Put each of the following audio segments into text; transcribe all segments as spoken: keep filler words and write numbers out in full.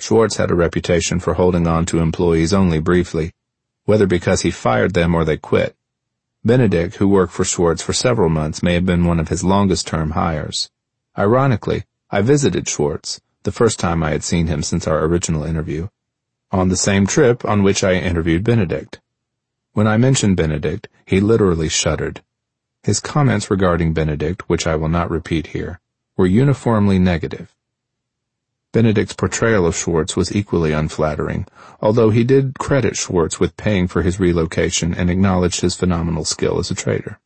Schwartz had a reputation for holding on to employees only briefly, whether because he fired them or they quit. Benedict, who worked for Schwartz for several months, may have been one of his longest-term hires. Ironically, I visited Schwartz, the first time I had seen him since our original interview, on the same trip on which I interviewed Benedict. When I mentioned Benedict, he literally shuddered. His comments regarding Benedict, which I will not repeat here, were uniformly negative. Benedict's portrayal of Schwartz was equally unflattering, although he did credit Schwartz with paying for his relocation and acknowledged his phenomenal skill as a trader.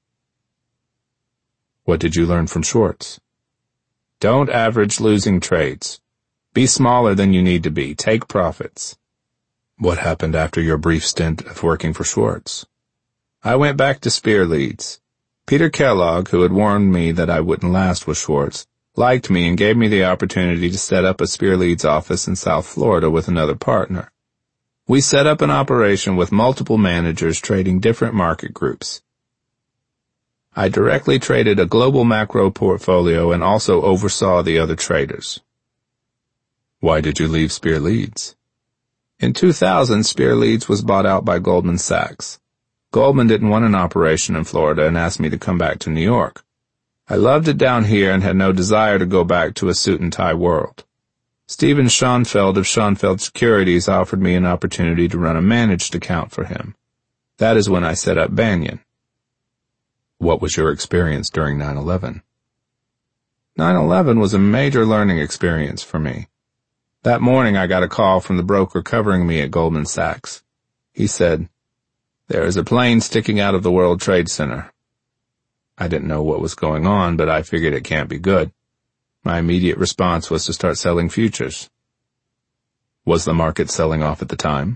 What did you learn from Schwartz? Don't average losing trades. Be smaller than you need to be. Take profits. What happened after your brief stint of working for Schwartz? I went back to Spear Leads. Peter Kellogg, who had warned me that I wouldn't last with Schwartz, liked me and gave me the opportunity to set up a Spear Leads office in South Florida with another partner. We set up an operation with multiple managers trading different market groups. I directly traded a global macro portfolio and also oversaw the other traders. Why did you leave Spear Leads? In two thousand, Spear Leads was bought out by Goldman Sachs. Goldman didn't want an operation in Florida and asked me to come back to New York. I loved it down here and had no desire to go back to a suit-and-tie world. Stephen Schoenfeld of Schoenfeld Securities offered me an opportunity to run a managed account for him. That is when I set up Banyan. What was your experience during nine eleven? nine eleven was a major learning experience for me. That morning I got a call from the broker covering me at Goldman Sachs. He said, "There is a plane sticking out of the World Trade Center." I didn't know what was going on, but I figured it can't be good. My immediate response was to start selling futures. Was the market selling off at the time?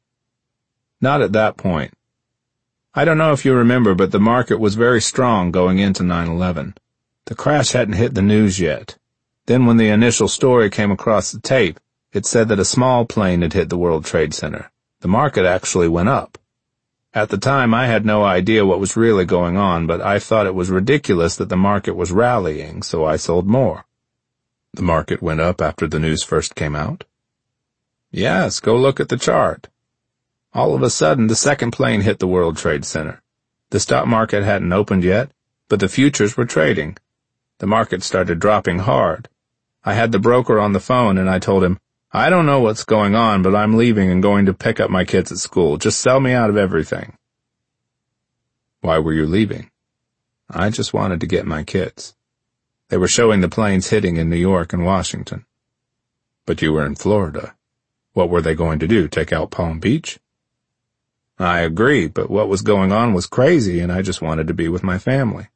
Not at that point. I don't know if you remember, but the market was very strong going into nine eleven. The crash hadn't hit the news yet. Then when the initial story came across the tape, it said that a small plane had hit the World Trade Center. The market actually went up. At the time, I had no idea what was really going on, but I thought it was ridiculous that the market was rallying, so I sold more. The market went up after the news first came out? Yes, go look at the chart. All of a sudden, the second plane hit the World Trade Center. The stock market hadn't opened yet, but the futures were trading. The market started dropping hard. I had the broker on the phone and I told him, "I don't know what's going on, but I'm leaving and going to pick up my kids at school. Just sell me out of everything." Why were you leaving? I just wanted to get my kids. They were showing the planes hitting in New York and Washington. But you were in Florida. What were they going to do, take out Palm Beach? I agree, but what was going on was crazy and I just wanted to be with my family.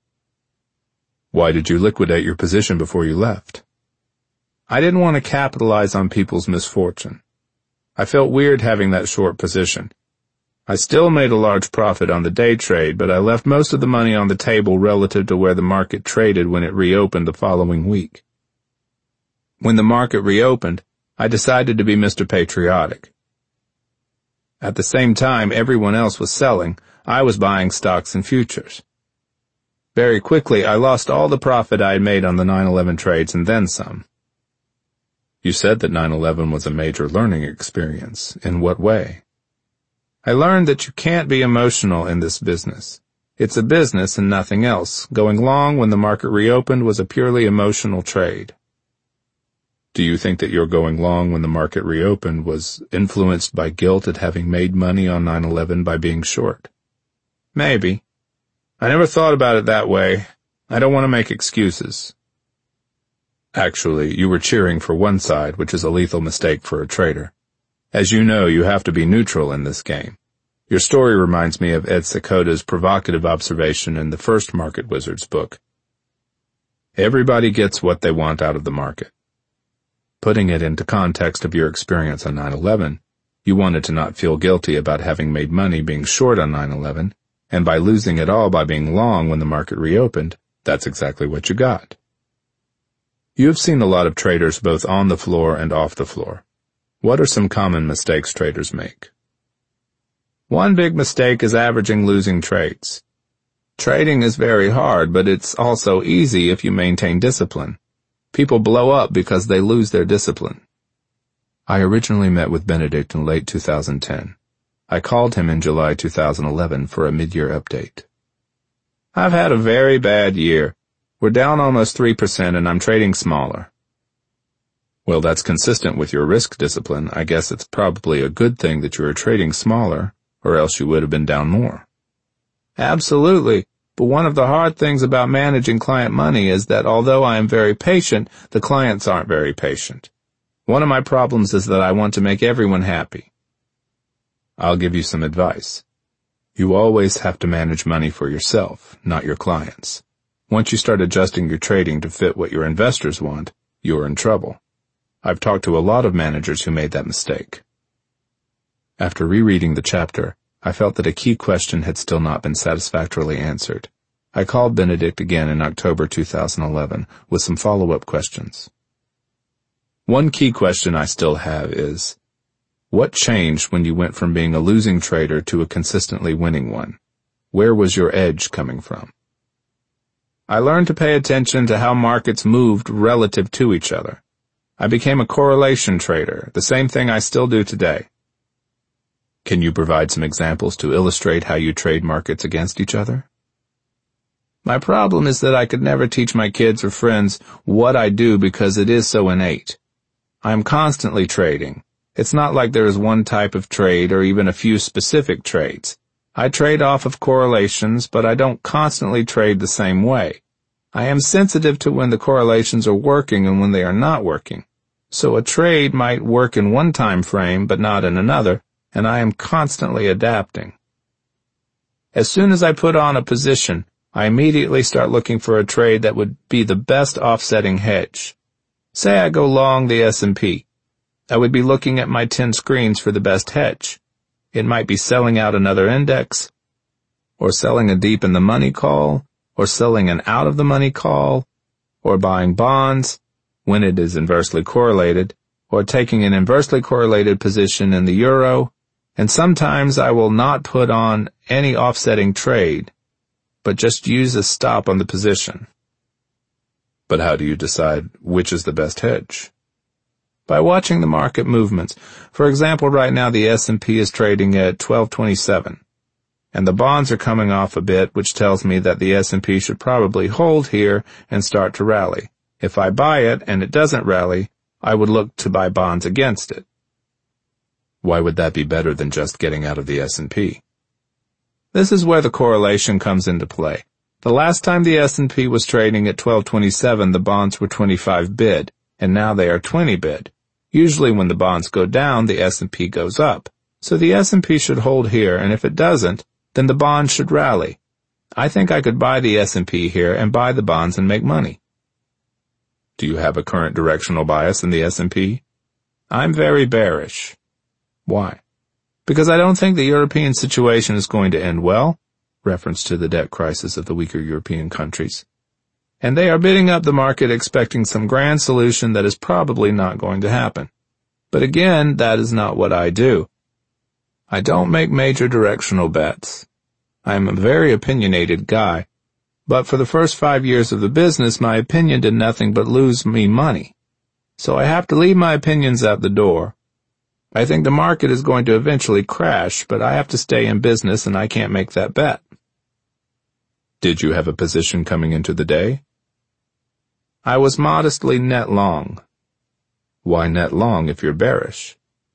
Why did you liquidate your position before you left? I didn't want to capitalize on people's misfortune. I felt weird having that short position. I still made a large profit on the day trade, but I left most of the money on the table relative to where the market traded when it reopened the following week. When the market reopened, I decided to be Mister Patriotic. At the same time everyone else was selling, I was buying stocks and futures. Very quickly, I lost all the profit I had made on the nine eleven trades and then some. You said that nine eleven was a major learning experience. In what way? I learned that you can't be emotional in this business. It's a business and nothing else. Going long when the market reopened was a purely emotional trade. Do you think that your going long when the market reopened was influenced by guilt at having made money on nine eleven by being short? Maybe. I never thought about it that way. I don't want to make excuses. Actually, you were cheering for one side, which is a lethal mistake for a trader. As you know, you have to be neutral in this game. Your story reminds me of Ed Seykota' provocative observation in the first Market Wizards book. Everybody gets what they want out of the market. Putting it into context of your experience on nine eleven, you wanted to not feel guilty about having made money being short on nine eleven, and by losing it all by being long when the market reopened, that's exactly what you got. You have seen a lot of traders both on the floor and off the floor. What are some common mistakes traders make? One big mistake is averaging losing trades. Trading is very hard, but it's also easy if you maintain discipline. People blow up because they lose their discipline. I originally met with Benedict in late two thousand ten. I called him in July two thousand eleven for a mid-year update. I've had a very bad year. We're down almost three percent and I'm trading smaller. Well, that's consistent with your risk discipline. I guess it's probably a good thing that you are trading smaller, or else you would have been down more. Absolutely. But one of the hard things about managing client money is that although I am very patient, the clients aren't very patient. One of my problems is that I want to make everyone happy. I'll give you some advice. You always have to manage money for yourself, not your clients. Once you start adjusting your trading to fit what your investors want, you're in trouble. I've talked to a lot of managers who made that mistake. After rereading the chapter, I felt that a key question had still not been satisfactorily answered. I called Benedict again in October two thousand eleven with some follow-up questions. One key question I still have is, what changed when you went from being a losing trader to a consistently winning one? Where was your edge coming from? I learned to pay attention to how markets moved relative to each other. I became a correlation trader, the same thing I still do today. Can you provide some examples to illustrate how you trade markets against each other? My problem is that I could never teach my kids or friends what I do because it is so innate. I am constantly trading. It's not like there is one type of trade or even a few specific trades. I trade off of correlations, but I don't constantly trade the same way. I am sensitive to when the correlations are working and when they are not working. So a trade might work in one time frame but not in another, and I am constantly adapting. As soon as I put on a position, I immediately start looking for a trade that would be the best offsetting hedge. Say I go long the S and P. I would be looking at my ten screens for the best hedge. It might be selling out another index, or selling a deep in the money call, or selling an out of the money call, or buying bonds when it is inversely correlated, or taking an inversely correlated position in the euro, and sometimes I will not put on any offsetting trade, but just use a stop on the position. But how do you decide which is the best hedge? By watching the market movements. For example, right now the S and P is trading at twelve twenty-seven, and the bonds are coming off a bit, which tells me that the S and P should probably hold here and start to rally. If I buy it and it doesn't rally, I would look to buy bonds against it. Why would that be better than just getting out of the S and P? This is where the correlation comes into play. The last time the S and P was trading at twelve twenty-seven, the bonds were twenty-five bid, and now they are twenty bid. Usually when the bonds go down, the S and P goes up. So the S and P should hold here, and if it doesn't, then the bonds should rally. I think I could buy the S and P here and buy the bonds and make money. Do you have a current directional bias in the S and P? I'm very bearish. Why? Because I don't think the European situation is going to end well, reference to the debt crisis of the weaker European countries. And they are bidding up the market expecting some grand solution that is probably not going to happen. But again, that is not what I do. I don't make major directional bets. I am a very opinionated guy, but for the first five years of the business, my opinion did nothing but lose me money. So I have to leave my opinions out the door. I think the market is going to eventually crash, but I have to stay in business and I can't make that bet. Did you have a position coming into the day? I was modestly net long. Why net long if you're bearish?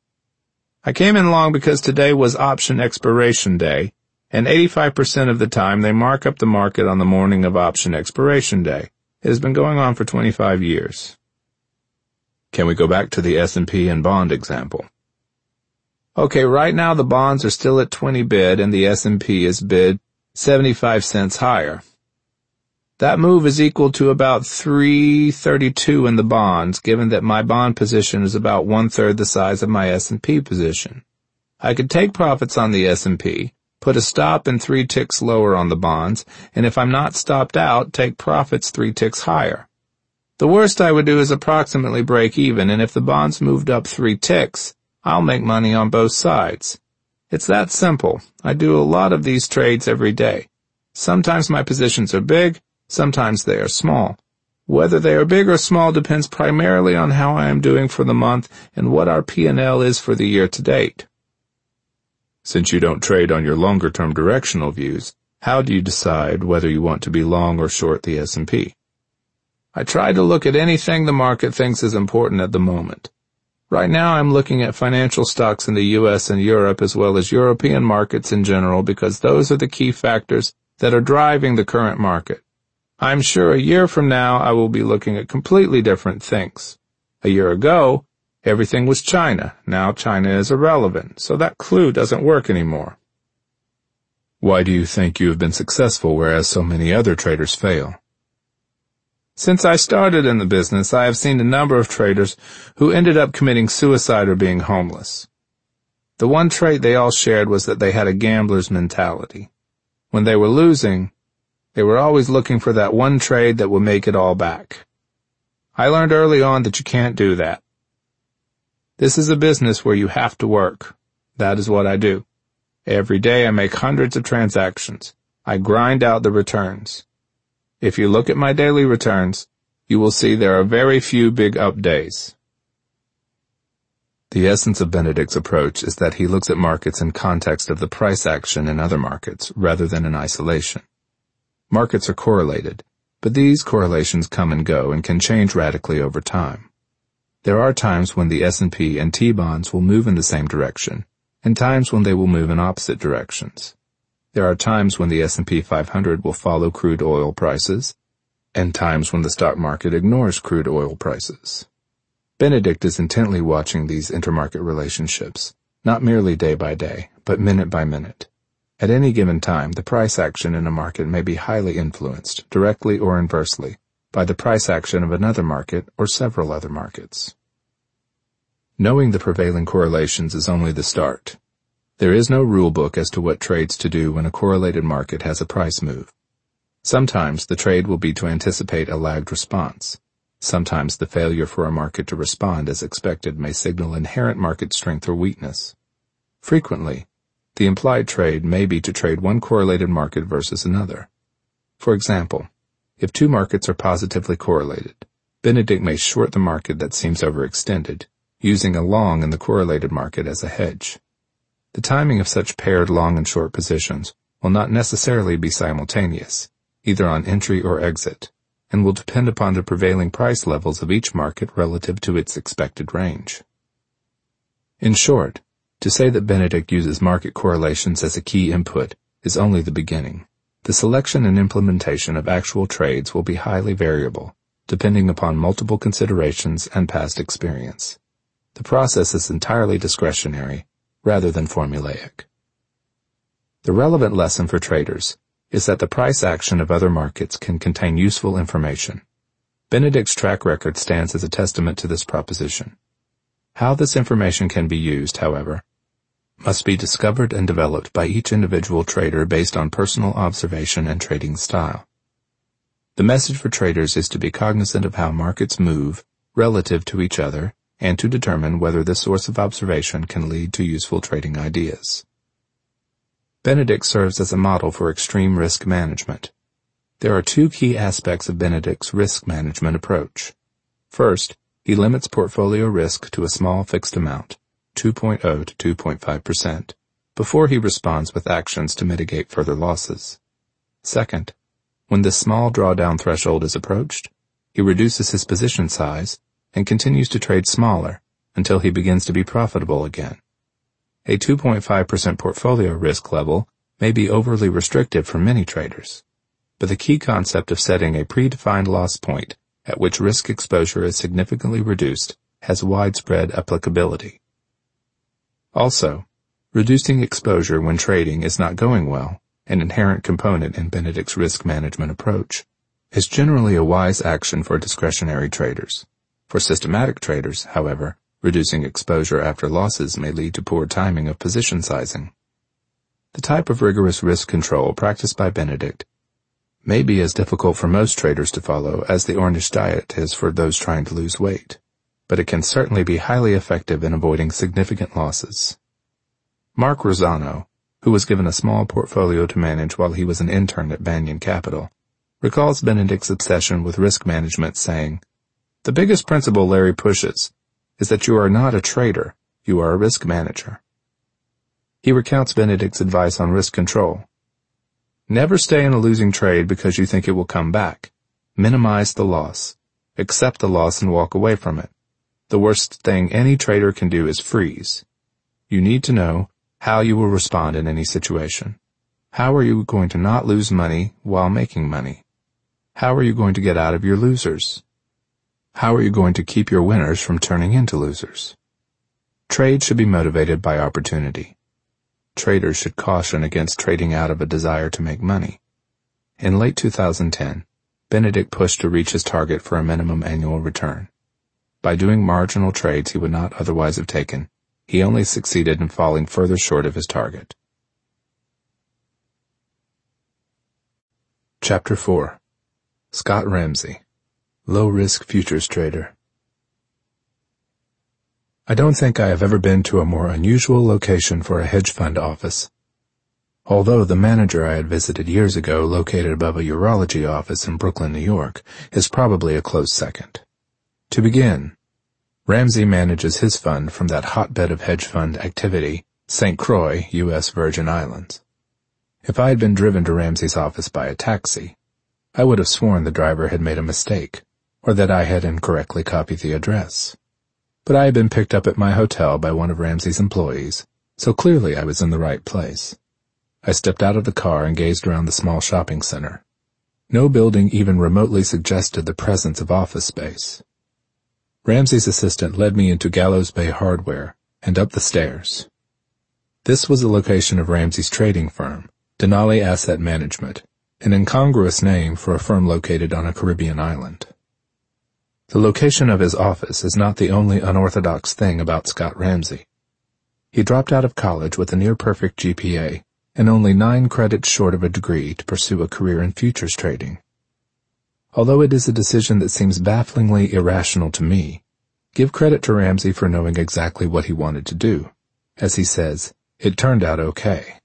I came in long because today was option expiration day, and eighty-five percent of the time they mark up the market on the morning of option expiration day. It has been going on for twenty-five years. Can we go back to the S and P and bond example? Okay, right now the bonds are still at twenty bid and the S and P is bid seventy-five cents higher. That move is equal to about three thirty-two in the bonds, given that my bond position is about one-third the size of my S and P position. I could take profits on the S and P, put a stop and three ticks lower on the bonds, and if I'm not stopped out, take profits three ticks higher. The worst I would do is approximately break even, and if the bonds moved up three ticks, I'll make money on both sides. It's that simple. I do a lot of these trades every day. Sometimes my positions are big, sometimes they are small. Whether they are big or small depends primarily on how I am doing for the month and what our P and L is for the year to date. Since you don't trade on your longer-term directional views, how do you decide whether you want to be long or short the S and P? I try to look at anything the market thinks is important at the moment. Right now I'm looking at financial stocks in the U S and Europe as well as European markets in general because those are the key factors that are driving the current market. I'm sure a year from now I will be looking at completely different things. A year ago, everything was China. Now China is irrelevant, so that clue doesn't work anymore. Why do you think you have been successful whereas so many other traders fail? Since I started in the business, I have seen a number of traders who ended up committing suicide or being homeless. The one trait they all shared was that they had a gambler's mentality. When they were losing, they were always looking for that one trade that would make it all back. I learned early on that you can't do that. This is a business where you have to work. That is what I do. Every day I make hundreds of transactions. I grind out the returns. If you look at my daily returns, you will see there are very few big up days. The essence of Benedict's approach is that he looks at markets in context of the price action in other markets rather than in isolation. Markets are correlated, but these correlations come and go and can change radically over time. There are times when the S and P and T-bonds will move in the same direction, and times when they will move in opposite directions. There are times when the S and P five hundred will follow crude oil prices, and times when the stock market ignores crude oil prices. Benedict is intently watching these intermarket relationships, not merely day by day, but minute by minute. At any given time, the price action in a market may be highly influenced, directly or inversely, by the price action of another market or several other markets. Knowing the prevailing correlations is only the start. There is no rule book as to what trades to do when a correlated market has a price move. Sometimes the trade will be to anticipate a lagged response. Sometimes the failure for a market to respond as expected may signal inherent market strength or weakness. Frequently, the implied trade may be to trade one correlated market versus another. For example, if two markets are positively correlated, Benedict may short the market that seems overextended, using a long in the correlated market as a hedge. The timing of such paired long and short positions will not necessarily be simultaneous, either on entry or exit, and will depend upon the prevailing price levels of each market relative to its expected range. In short, to say that Benedict uses market correlations as a key input is only the beginning. The selection and implementation of actual trades will be highly variable, depending upon multiple considerations and past experience. The process is entirely discretionary, rather than formulaic. The relevant lesson for traders is that the price action of other markets can contain useful information. Benedict's track record stands as a testament to this proposition. How this information can be used, however, must be discovered and developed by each individual trader based on personal observation and trading style. The message for traders is to be cognizant of how markets move relative to each other and to determine whether this source of observation can lead to useful trading ideas. Benedict serves as a model for extreme risk management. There are two key aspects of Benedict's risk management approach. First, he limits portfolio risk to a small fixed amount, two point zero to two point five percent, before he responds with actions to mitigate further losses. Second, when this small drawdown threshold is approached, he reduces his position size and continues to trade smaller until he begins to be profitable again. A two point five percent portfolio risk level may be overly restrictive for many traders, but the key concept of setting a predefined loss point at which risk exposure is significantly reduced has widespread applicability. Also, reducing exposure when trading is not going well, an inherent component in Benedict's risk management approach, is generally a wise action for discretionary traders. For systematic traders, however, reducing exposure after losses may lead to poor timing of position sizing. The type of rigorous risk control practiced by Benedict may be as difficult for most traders to follow as the Ornish diet is for those trying to lose weight, but it can certainly be highly effective in avoiding significant losses. Mark Rosano, who was given a small portfolio to manage while he was an intern at Banyan Capital, recalls Benedict's obsession with risk management, saying, "The biggest principle Larry pushes is that you are not a trader, you are a risk manager." He recounts Benedict's advice on risk control. "Never stay in a losing trade because you think it will come back. Minimize the loss. Accept the loss and walk away from it. The worst thing any trader can do is freeze. You need to know how you will respond in any situation. How are you going to not lose money while making money? How are you going to get out of your losers? How are you going to keep your winners from turning into losers? Trade should be motivated by opportunity. Traders should caution against trading out of a desire to make money." In late two thousand ten, Benedict pushed to reach his target for a minimum annual return. By doing marginal trades he would not otherwise have taken, he only succeeded in falling further short of his target. Chapter four. Scott Ramsey, Low-Risk Futures Trader. I don't think I have ever been to a more unusual location for a hedge fund office. Although the manager I had visited years ago, located above a urology office in Brooklyn, New York, is probably a close second. To begin, Ramsey manages his fund from that hotbed of hedge fund activity, Saint Croix, U S Virgin Islands. If I had been driven to Ramsey's office by a taxi, I would have sworn the driver had made a mistake, or that I had incorrectly copied the address. But I had been picked up at my hotel by one of Ramsey's employees, so clearly I was in the right place. I stepped out of the car and gazed around the small shopping center. No building even remotely suggested the presence of office space. Ramsey's assistant led me into Gallows Bay Hardware and up the stairs. This was the location of Ramsey's trading firm, Denali Asset Management, an incongruous name for a firm located on a Caribbean island. The location of his office is not the only unorthodox thing about Scott Ramsey. He dropped out of college with a near-perfect G P A and only nine credits short of a degree to pursue a career in futures trading. Although it is a decision that seems bafflingly irrational to me, give credit to Ramsey for knowing exactly what he wanted to do. As he says, it turned out okay.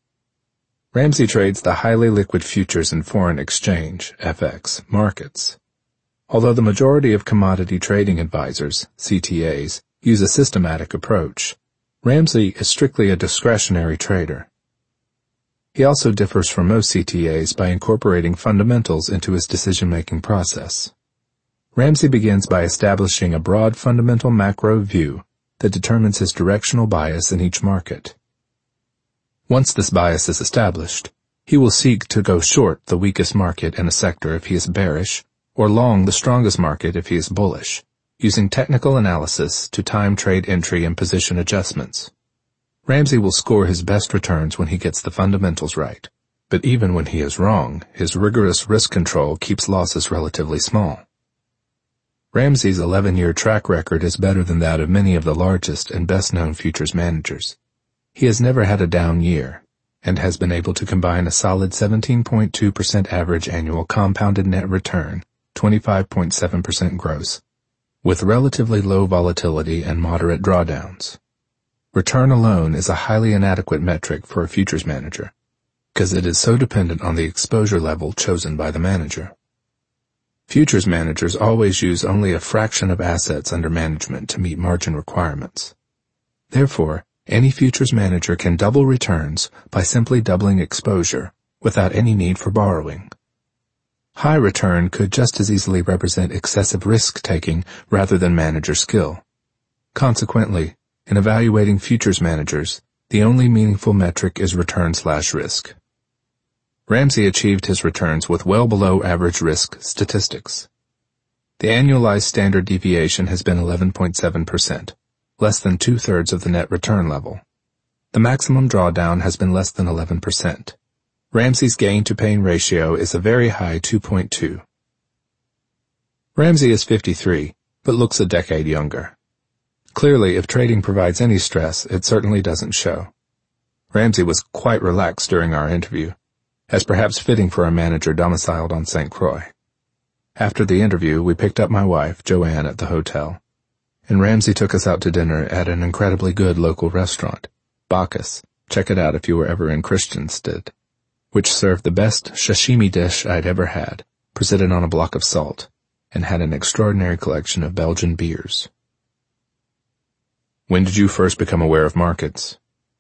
Ramsey trades the highly liquid futures and foreign exchange, F X, markets. Although the majority of commodity trading advisors, C T As, use a systematic approach, Ramsey is strictly a discretionary trader. He also differs from most C T As by incorporating fundamentals into his decision-making process. Ramsey begins by establishing a broad fundamental macro view that determines his directional bias in each market. Once this bias is established, he will seek to go short the weakest market in a sector if he is bearish, or long the strongest market if he is bullish, using technical analysis to time trade entry and position adjustments. Ramsey will score his best returns when he gets the fundamentals right, but even when he is wrong, his rigorous risk control keeps losses relatively small. Ramsey's eleven-year track record is better than that of many of the largest and best-known futures managers. He has never had a down year, and has been able to combine a solid seventeen point two percent average annual compounded net return, twenty-five point seven percent gross, with relatively low volatility and moderate drawdowns. Return alone is a highly inadequate metric for a futures manager, because it is so dependent on the exposure level chosen by the manager. Futures managers always use only a fraction of assets under management to meet margin requirements. Therefore, any futures manager can double returns by simply doubling exposure without any need for borrowing. High return could just as easily represent excessive risk-taking rather than manager skill. Consequently, in evaluating futures managers, the only meaningful metric is return slash risk. Ramsey achieved his returns with well below average risk statistics. The annualized standard deviation has been eleven point seven percent, less than two-thirds of the net return level. The maximum drawdown has been less than eleven percent. Ramsey's gain-to-pain ratio is a very high two point two. Ramsey is fifty-three, but looks a decade younger. Clearly, if trading provides any stress, it certainly doesn't show. Ramsey was quite relaxed during our interview, as perhaps fitting for a manager domiciled on Saint Croix. After the interview, we picked up my wife, Joanne, at the hotel, and Ramsey took us out to dinner at an incredibly good local restaurant, Bacchus, check it out if you were ever in Christiansted, which served the best sashimi dish I'd ever had, presented on a block of salt, and had an extraordinary collection of Belgian beers. When did you first become aware of markets?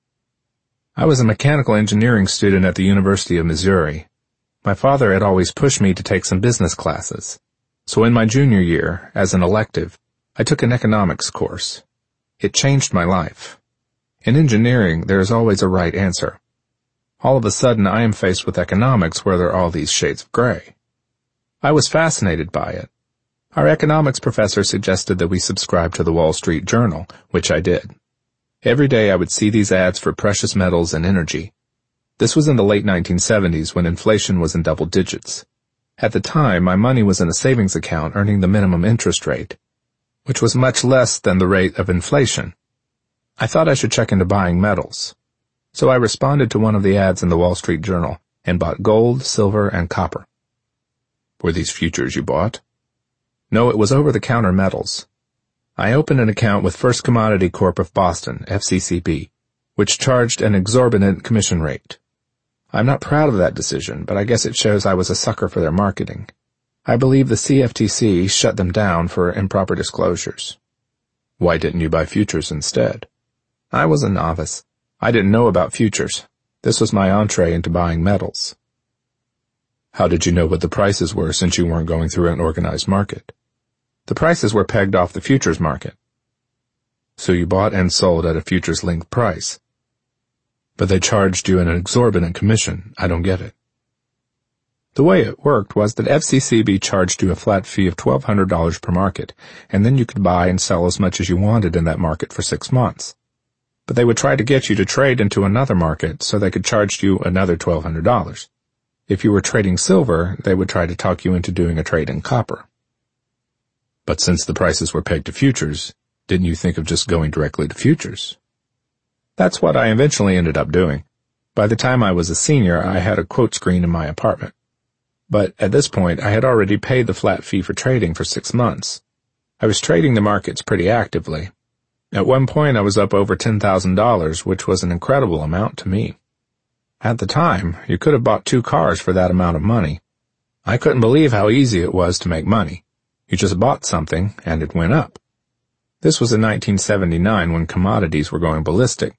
I was a mechanical engineering student at the University of Missouri. My father had always pushed me to take some business classes. So in my junior year, as an elective, I took an economics course. It changed my life. In engineering, there is always a right answer. All of a sudden, I am faced with economics where there are all these shades of gray. I was fascinated by it. Our economics professor suggested that we subscribe to the Wall Street Journal, which I did. Every day I would see these ads for precious metals and energy. This was in the late nineteen seventies when inflation was in double digits. At the time, my money was in a savings account earning the minimum interest rate, which was much less than the rate of inflation. I thought I should check into buying metals. So I responded to one of the ads in the Wall Street Journal and bought gold, silver, and copper. Were these futures you bought? No, it was over-the-counter metals. I opened an account with First Commodity Corp of Boston, F C C B, which charged an exorbitant commission rate. I'm not proud of that decision, but I guess it shows I was a sucker for their marketing. I believe the C F T C shut them down for improper disclosures. Why didn't you buy futures instead? I was a novice. I didn't know about futures. This was my entree into buying metals. How did you know what the prices were since you weren't going through an organized market? The prices were pegged off the futures market. So you bought and sold at a futures-linked price. But they charged you an exorbitant commission. I don't get it. The way it worked was that F C C B charged you a flat fee of twelve hundred dollars per market, and then you could buy and sell as much as you wanted in that market for six months. But they would try to get you to trade into another market so they could charge you another twelve hundred dollars. If you were trading silver, they would try to talk you into doing a trade in copper. But since the prices were pegged to futures, didn't you think of just going directly to futures? That's what I eventually ended up doing. By the time I was a senior, I had a quote screen in my apartment. But at this point, I had already paid the flat fee for trading for six months. I was trading the markets pretty actively. At one point, I was up over ten thousand dollars, which was an incredible amount to me. At the time, you could have bought two cars for that amount of money. I couldn't believe how easy it was to make money. You just bought something, and it went up. This was in nineteen seventy-nine when commodities were going ballistic.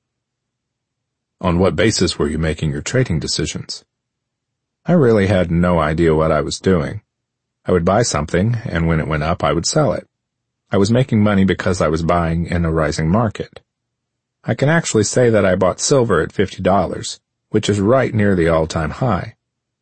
On what basis were you making your trading decisions? I really had no idea what I was doing. I would buy something, and when it went up, I would sell it. I was making money because I was buying in a rising market. I can actually say that I bought silver at fifty dollars, which is right near the all-time high.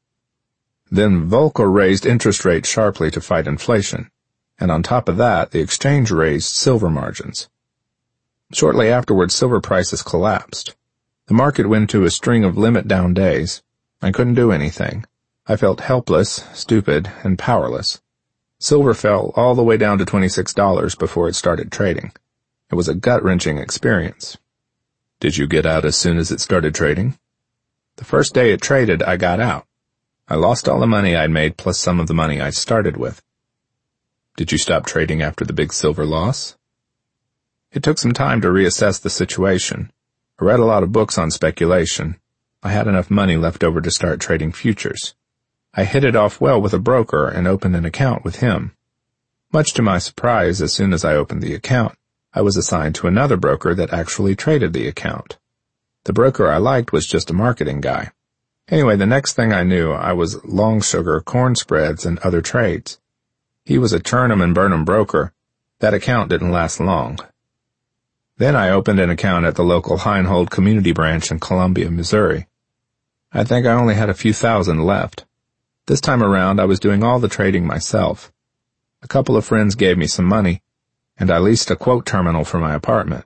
Then Volcker raised interest rates sharply to fight inflation, and on top of that, the exchange raised silver margins. Shortly afterwards, silver prices collapsed. The market went to a string of limit-down days. I couldn't do anything. I felt helpless, stupid, and powerless. Silver fell all the way down to twenty-six dollars before it started trading. It was a gut-wrenching experience. Did you get out as soon as it started trading? The first day it traded, I got out. I lost all the money I'd made plus some of the money I started with. Did you stop trading after the big silver loss? It took some time to reassess the situation. I read a lot of books on speculation. I had enough money left over to start trading futures. I hit it off well with a broker and opened an account with him. Much to my surprise, as soon as I opened the account, I was assigned to another broker that actually traded the account. The broker I liked was just a marketing guy. Anyway, the next thing I knew, I was long sugar, corn spreads, and other trades. He was a Turnham and Burnham broker. That account didn't last long. Then I opened an account at the local Heinhold community branch in Columbia, Missouri. I think I only had a few thousand left. This time around, I was doing all the trading myself. A couple of friends gave me some money, and I leased a quote terminal for my apartment.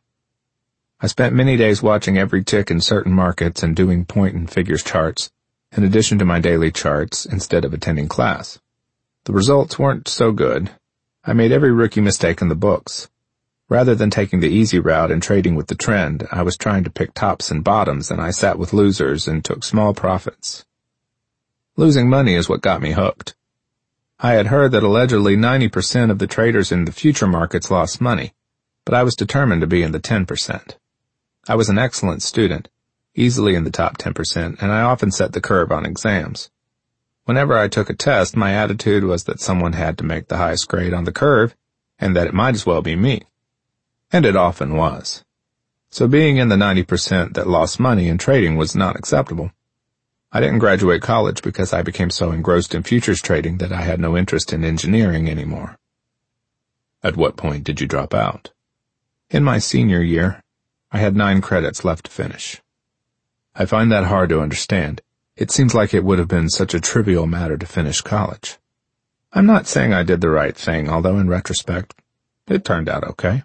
I spent many days watching every tick in certain markets and doing point and figures charts, in addition to my daily charts, instead of attending class. The results weren't so good. I made every rookie mistake in the books. Rather than taking the easy route and trading with the trend, I was trying to pick tops and bottoms, and I sat with losers and took small profits. Losing money is what got me hooked. I had heard that allegedly ninety percent of the traders in the future markets lost money, but I was determined to be in the ten percent. I was an excellent student, easily in the top ten percent, and I often set the curve on exams. Whenever I took a test, my attitude was that someone had to make the highest grade on the curve, and that it might as well be me. And it often was. So being in the ninety percent that lost money in trading was not acceptable. I didn't graduate college because I became so engrossed in futures trading that I had no interest in engineering anymore. At what point did you drop out? In my senior year, I had nine credits left to finish. I find that hard to understand. It seems like it would have been such a trivial matter to finish college. I'm not saying I did the right thing, although in retrospect, it turned out okay.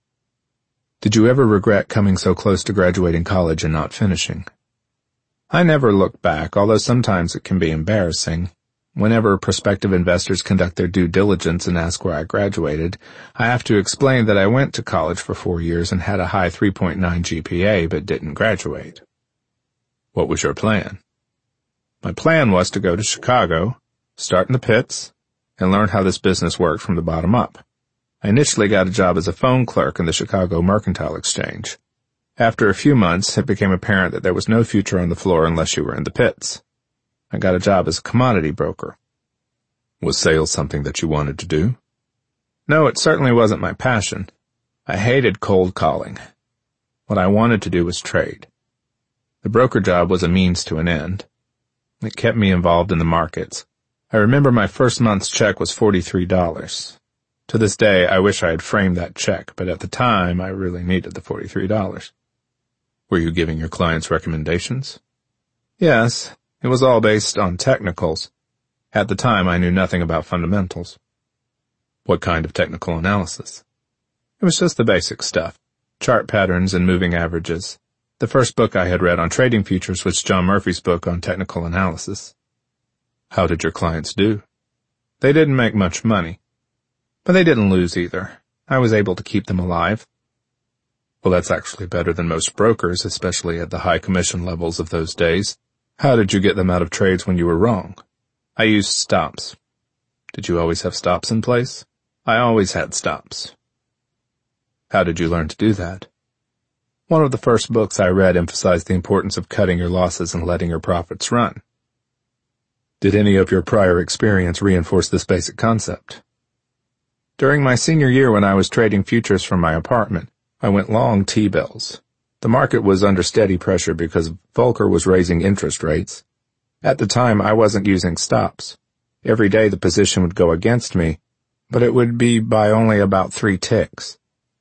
Did you ever regret coming so close to graduating college and not finishing? I never look back, although sometimes it can be embarrassing. Whenever prospective investors conduct their due diligence and ask where I graduated, I have to explain that I went to college for four years and had a high three point nine G P A but didn't graduate. What was your plan? My plan was to go to Chicago, start in the pits, and learn how this business worked from the bottom up. I initially got a job as a phone clerk in the Chicago Mercantile Exchange. After a few months, it became apparent that there was no future on the floor unless you were in the pits. I got a job as a commodity broker. Was sales something that you wanted to do? No, it certainly wasn't my passion. I hated cold calling. What I wanted to do was trade. The broker job was a means to an end. It kept me involved in the markets. I remember my first month's check was forty-three dollars. To this day, I wish I had framed that check, but at the time, I really needed the forty-three dollars. Were you giving your clients recommendations? Yes, it was all based on technicals. At the time, I knew nothing about fundamentals. What kind of technical analysis? It was just the basic stuff. Chart patterns and moving averages. The first book I had read on trading futures was John Murphy's book on technical analysis. How did your clients do? They didn't make much money, but they didn't lose either. I was able to keep them alive. Well, that's actually better than most brokers, especially at the high commission levels of those days. How did you get them out of trades when you were wrong? I used stops. Did you always have stops in place? I always had stops. How did you learn to do that? One of the first books I read emphasized the importance of cutting your losses and letting your profits run. Did any of your prior experience reinforce this basic concept? During my senior year when I was trading futures from my apartment, I went long T-bills. The market was under steady pressure because Volcker was raising interest rates. At the time, I wasn't using stops. Every day the position would go against me, but it would be by only about three ticks.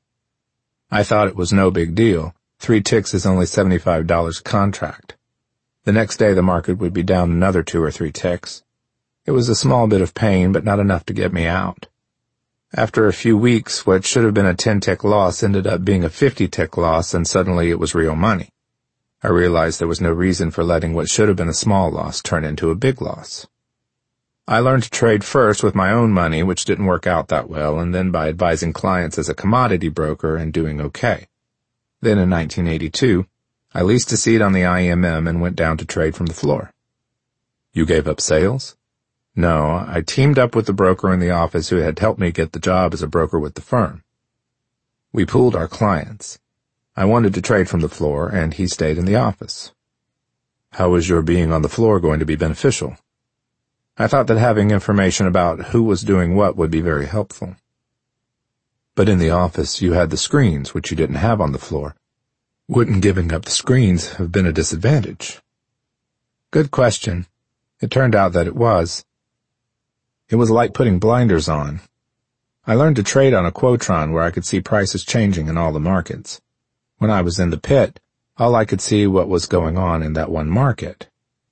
I thought it was no big deal. Three ticks is only seventy-five dollars a contract. The next day the market would be down another two or three ticks. It was a small bit of pain, but not enough to get me out. After a few weeks, what should have been a ten-tick loss ended up being a fifty-tick loss, and suddenly it was real money. I realized there was no reason for letting what should have been a small loss turn into a big loss. I learned to trade first with my own money, which didn't work out that well, and then by advising clients as a commodity broker and doing okay. Then in nineteen eighty-two, I leased a seat on the I M M and went down to trade from the floor. You gave up sales? No, I teamed up with the broker in the office who had helped me get the job as a broker with the firm. We pooled our clients. I wanted to trade from the floor, and he stayed in the office. How was your being on the floor going to be beneficial? I thought that having information about who was doing what would be very helpful. But in the office you had the screens, which you didn't have on the floor. Wouldn't giving up the screens have been a disadvantage? Good question. It turned out that it was. It was like putting blinders on. I learned to trade on a Quotron where I could see prices changing in all the markets. When I was in the pit, all I could see what was going on in that one market.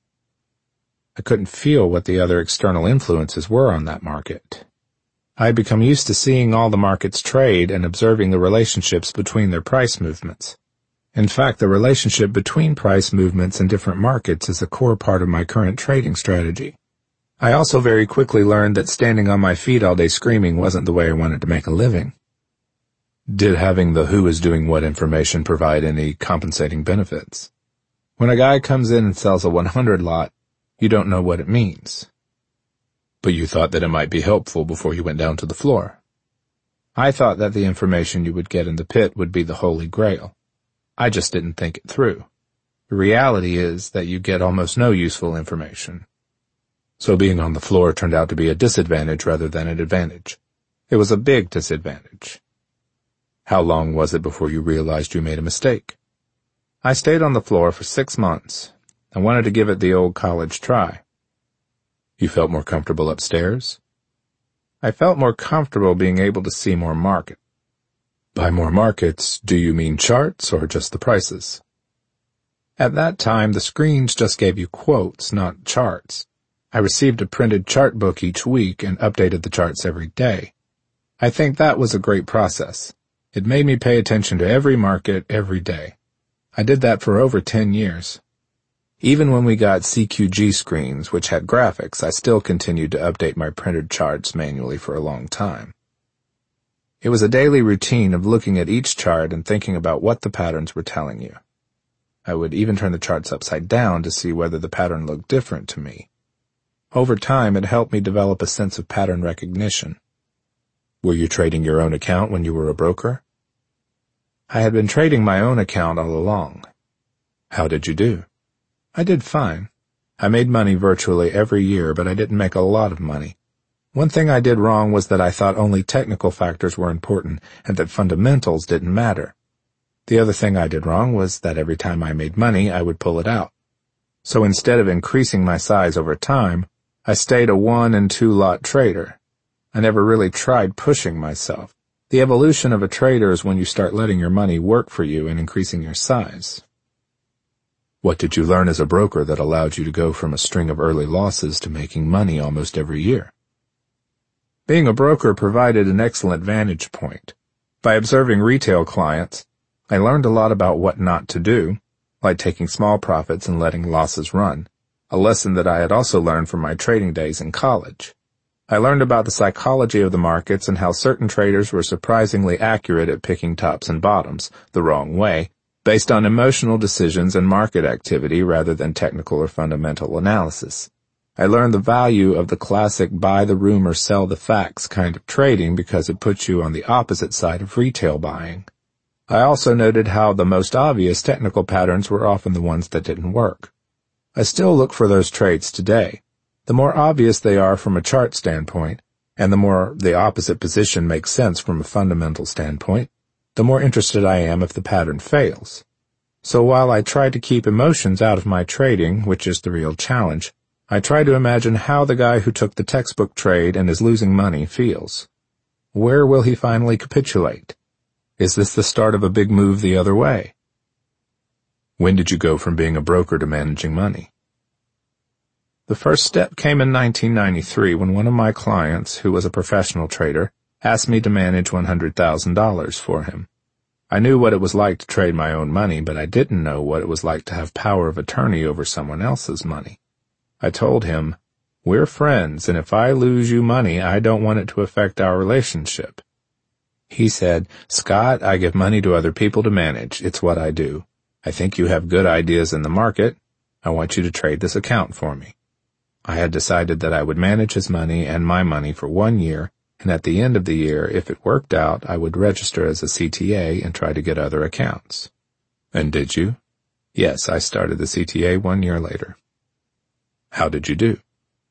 I couldn't feel what the other external influences were on that market. I had become used to seeing all the markets trade and observing the relationships between their price movements. In fact, the relationship between price movements in different markets is a core part of my current trading strategy. I also very quickly learned that standing on my feet all day screaming wasn't the way I wanted to make a living. Did having the who is doing what information provide any compensating benefits? When a guy comes in and sells a one hundred lot, you don't know what it means. But you thought that it might be helpful before you went down to the floor. I thought that the information you would get in the pit would be the holy grail. I just didn't think it through. The reality is that you get almost no useful information. So being on the floor turned out to be a disadvantage rather than an advantage. It was a big disadvantage. How long was it before you realized you made a mistake? I stayed on the floor for six months. I wanted to give it the old college try. You felt more comfortable upstairs? I felt more comfortable being able to see more market. By more markets, do you mean charts or just the prices? At that time, the screens just gave you quotes, not charts. I received a printed chart book each week and updated the charts every day. I think that was a great process. It made me pay attention to every market every day. I did that for over ten years. Even when we got C Q G screens, which had graphics, I still continued to update my printed charts manually for a long time. It was a daily routine of looking at each chart and thinking about what the patterns were telling you. I would even turn the charts upside down to see whether the pattern looked different to me. Over time, it helped me develop a sense of pattern recognition. Were you trading your own account when you were a broker? I had been trading my own account all along. How did you do? I did fine. I made money virtually every year, but I didn't make a lot of money. One thing I did wrong was that I thought only technical factors were important and that fundamentals didn't matter. The other thing I did wrong was that every time I made money, I would pull it out. So instead of increasing my size over time, I stayed a one and two lot trader. I never really tried pushing myself. The evolution of a trader is when you start letting your money work for you and increasing your size. What did you learn as a broker that allowed you to go from a string of early losses to making money almost every year? Being a broker provided an excellent vantage point. By observing retail clients, I learned a lot about what not to do, like taking small profits and letting losses run, a lesson that I had also learned from my trading days in college. I learned about the psychology of the markets and how certain traders were surprisingly accurate at picking tops and bottoms the wrong way, based on emotional decisions and market activity rather than technical or fundamental analysis. I learned the value of the classic buy the rumor, sell the facts kind of trading because it puts you on the opposite side of retail buying. I also noted how the most obvious technical patterns were often the ones that didn't work. I still look for those traits today. The more obvious they are from a chart standpoint, and the more the opposite position makes sense from a fundamental standpoint, the more interested I am if the pattern fails. So while I try to keep emotions out of my trading, which is the real challenge, I try to imagine how the guy who took the textbook trade and is losing money feels. Where will he finally capitulate? Is this the start of a big move the other way? When did you go from being a broker to managing money? The first step came in nineteen ninety-three when one of my clients, who was a professional trader, asked me to manage one hundred thousand dollars for him. I knew what it was like to trade my own money, but I didn't know what it was like to have power of attorney over someone else's money. I told him, "We're friends, and if I lose you money, I don't want it to affect our relationship." He said, "Scott, I give money to other people to manage. It's what I do. I think you have good ideas in the market. I want you to trade this account for me." I had decided that I would manage his money and my money for one year, and at the end of the year, if it worked out, I would register as a C T A and try to get other accounts. And did you? Yes, I started the C T A one year later. How did you do?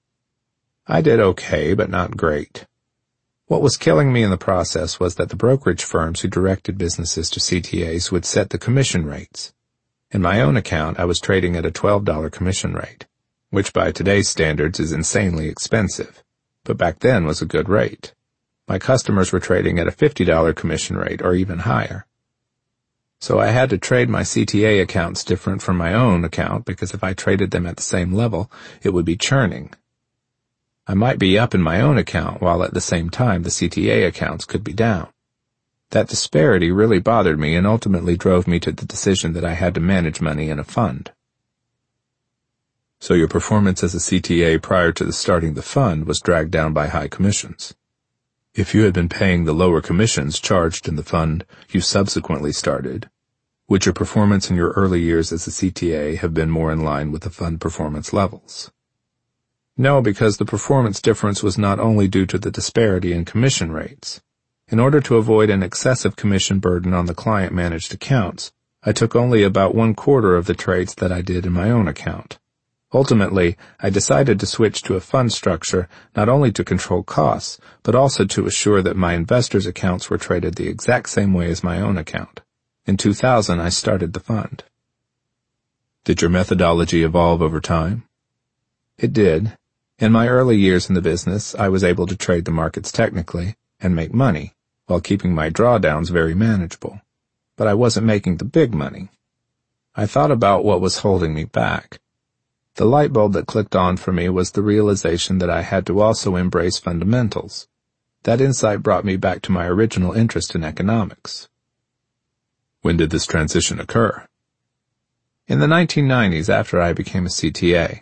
I did okay, but not great. What was killing me in the process was that the brokerage firms who directed businesses to C T As would set the commission rates. In my own account, I was trading at a twelve dollar commission rate, which by today's standards is insanely expensive, but back then was a good rate. My customers were trading at a fifty dollar commission rate or even higher. So I had to trade my C T A accounts different from my own account because if I traded them at the same level, it would be churning. I might be up in my own account while at the same time the C T A accounts could be down. That disparity really bothered me and ultimately drove me to the decision that I had to manage money in a fund. So your performance as a C T A prior to the starting the fund was dragged down by high commissions. If you had been paying the lower commissions charged in the fund you subsequently started, would your performance in your early years as a C T A have been more in line with the fund performance levels? No, because the performance difference was not only due to the disparity in commission rates. In order to avoid an excessive commission burden on the client-managed accounts, I took only about one quarter of the trades that I did in my own account. Ultimately, I decided to switch to a fund structure not only to control costs, but also to assure that my investors' accounts were traded the exact same way as my own account. In two thousand, I started the fund. Did your methodology evolve over time? It did. In my early years in the business, I was able to trade the markets technically and make money, while keeping my drawdowns very manageable. But I wasn't making the big money. I thought about what was holding me back. The light bulb that clicked on for me was the realization that I had to also embrace fundamentals. That insight brought me back to my original interest in economics. When did this transition occur? In the nineteen nineties, after I became a C T A.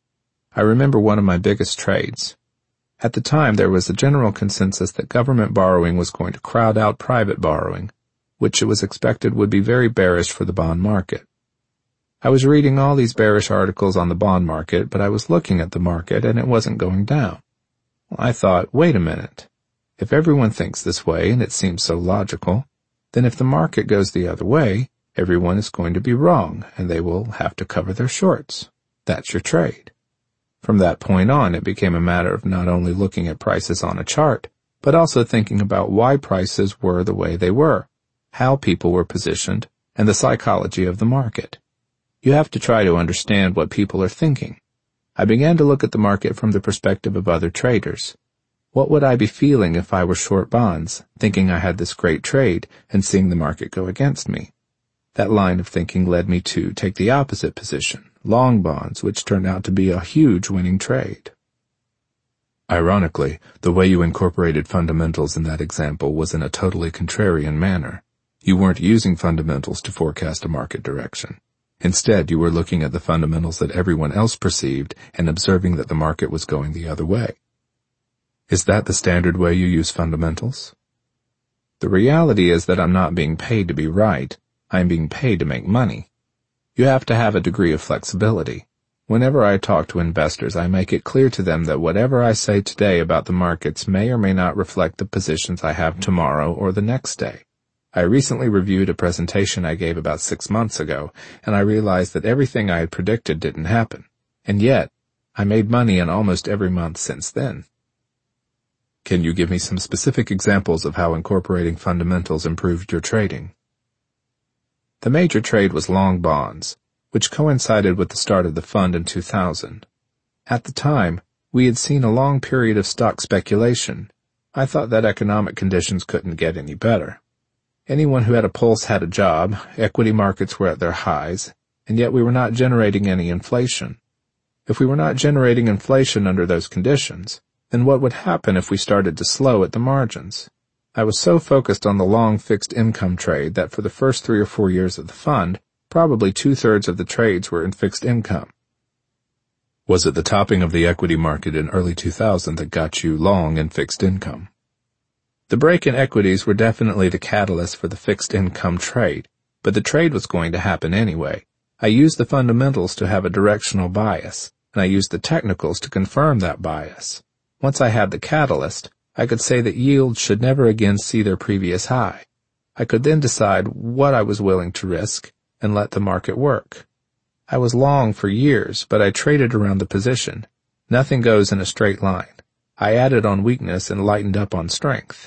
I remember one of my biggest trades. At the time, there was a general consensus that government borrowing was going to crowd out private borrowing, which it was expected would be very bearish for the bond market. I was reading all these bearish articles on the bond market, but I was looking at the market and it wasn't going down. Well, I thought, wait a minute. If everyone thinks this way, and it seems so logical, then if the market goes the other way, everyone is going to be wrong, and they will have to cover their shorts. That's your trade. From that point on, it became a matter of not only looking at prices on a chart, but also thinking about why prices were the way they were, how people were positioned, and the psychology of the market. You have to try to understand what people are thinking. I began to look at the market from the perspective of other traders. What would I be feeling if I were short bonds, thinking I had this great trade, and seeing the market go against me? That line of thinking led me to take the opposite position, long bonds, which turned out to be a huge winning trade. Ironically, the way you incorporated fundamentals in that example was in a totally contrarian manner. You weren't using fundamentals to forecast a market direction. Instead, you were looking at the fundamentals that everyone else perceived and observing that the market was going the other way. Is that the standard way you use fundamentals? The reality is that I'm not being paid to be right. I'm being paid to make money. You have to have a degree of flexibility. Whenever I talk to investors, I make it clear to them that whatever I say today about the markets may or may not reflect the positions I have tomorrow or the next day. I recently reviewed a presentation I gave about six months ago, and I realized that everything I had predicted didn't happen. And yet, I made money in almost every month since then. Can you give me some specific examples of how incorporating fundamentals improved your trading? The major trade was long bonds, which coincided with the start of the fund in two thousand. At the time, we had seen a long period of stock speculation. I thought that economic conditions couldn't get any better. Anyone who had a pulse had a job, equity markets were at their highs, and yet we were not generating any inflation. If we were not generating inflation under those conditions, then what would happen if we started to slow at the margins? I was so focused on the long fixed income trade that for the first three or four years of the fund, probably two-thirds of the trades were in fixed income. Was it the topping of the equity market in early two thousand that got you long in fixed income? The break in equities were definitely the catalyst for the fixed income trade, but the trade was going to happen anyway. I used the fundamentals to have a directional bias, and I used the technicals to confirm that bias. Once I had the catalyst, I could say that yields should never again see their previous high. I could then decide what I was willing to risk and let the market work. I was long for years, but I traded around the position. Nothing goes in a straight line. I added on weakness and lightened up on strength.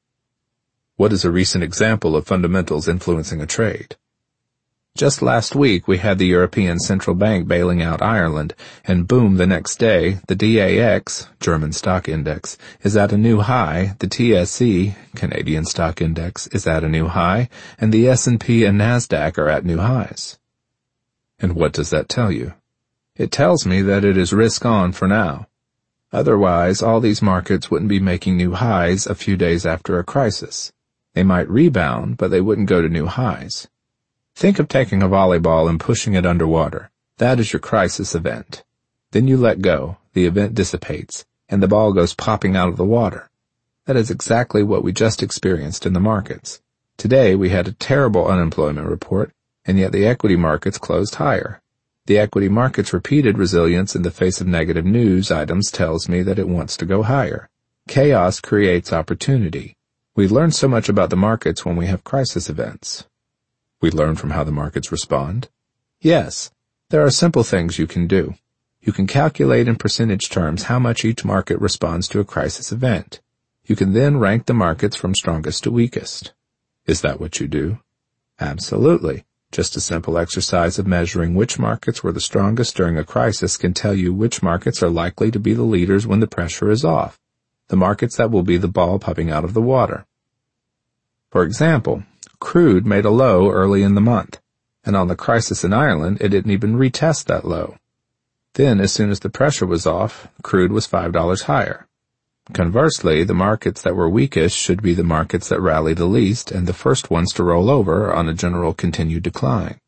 What is a recent example of fundamentals influencing a trade? Just last week, we had the European Central Bank bailing out Ireland, and boom, the next day, the D A X, German Stock Index, is at a new high, the T S E, Canadian Stock Index, is at a new high, and the S and P and NASDAQ are at new highs. And what does that tell you? It tells me that it is risk on for now. Otherwise, all these markets wouldn't be making new highs a few days after a crisis. They might rebound, but they wouldn't go to new highs. Think of taking a volleyball and pushing it underwater. That is your crisis event. Then you let go, the event dissipates, and the ball goes popping out of the water. That is exactly what we just experienced in the markets. Today we had a terrible unemployment report, and yet the equity markets closed higher. The equity market's repeated resilience in the face of negative news items tells me that it wants to go higher. Chaos creates opportunity. We learn so much about the markets when we have crisis events. We learn from how the markets respond? Yes. There are simple things you can do. You can calculate in percentage terms how much each market responds to a crisis event. You can then rank the markets from strongest to weakest. Is that what you do? Absolutely. Just a simple exercise of measuring which markets were the strongest during a crisis can tell you which markets are likely to be the leaders when the pressure is off, the markets that will be the ball popping out of the water. For example, crude made a low early in the month, and on the crisis in Ireland, it didn't even retest that low. Then, as soon as the pressure was off, crude was five dollars higher. Conversely, the markets that were weakest should be the markets that rally the least and the first ones to roll over on a general continued decline.